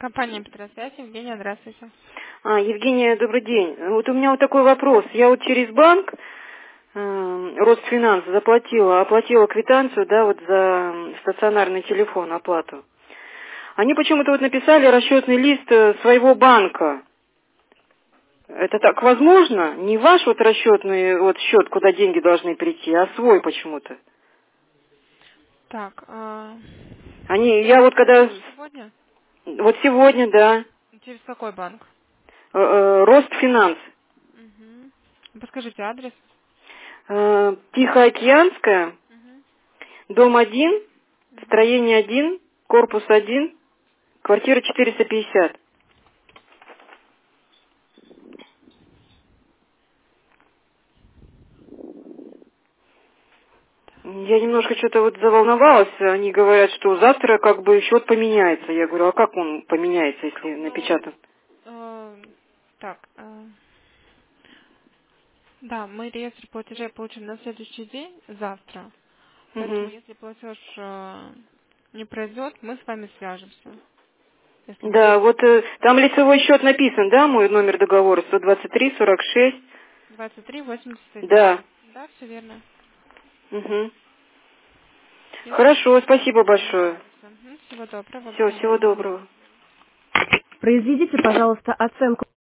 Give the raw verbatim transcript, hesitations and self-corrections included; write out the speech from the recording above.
Компания Петросвязь, Евгения, здравствуйте. А, Евгения, добрый день. Вот у меня вот такой вопрос. Я вот через банк э, Росфинанс заплатила, оплатила квитанцию, да, вот за стационарный телефон оплату. Они почему-то вот написали расчетный лист э, своего банка. Это так возможно? Не ваш вот расчетный вот счет, куда деньги должны прийти, а свой почему-то. Так, а... Они, вы я вот когда, оплачивали сегодня? вот сегодня, да, Через какой банк? э, э, Росфинанс. Угу. Подскажите адрес. Э, Тихоокеанская, Угу. дом один, Угу. строение один, корпус один, квартира четыреста пятьдесят. Я немножко что-то вот заволновалась. Они говорят, что завтра как бы счет поменяется. Я говорю, а как он поменяется, если Ну, напечатан? э, так, э, да, мы реестр платежей получим на следующий день, завтра. Поэтому, Угу. если платеж э, не пройдет, мы с вами свяжемся. Если вы Да, будете вот э, там лицевой счет написан, да, мой номер договора сто двадцать три сорок шесть. двадцать три восемьдесят один. Да. Да, все верно. Угу. Если Хорошо, что, мы спасибо с вами большое. свяжемся. Мгм. Всего доброго, до Все, всего свидания. доброго. Произведите, пожалуйста, оценку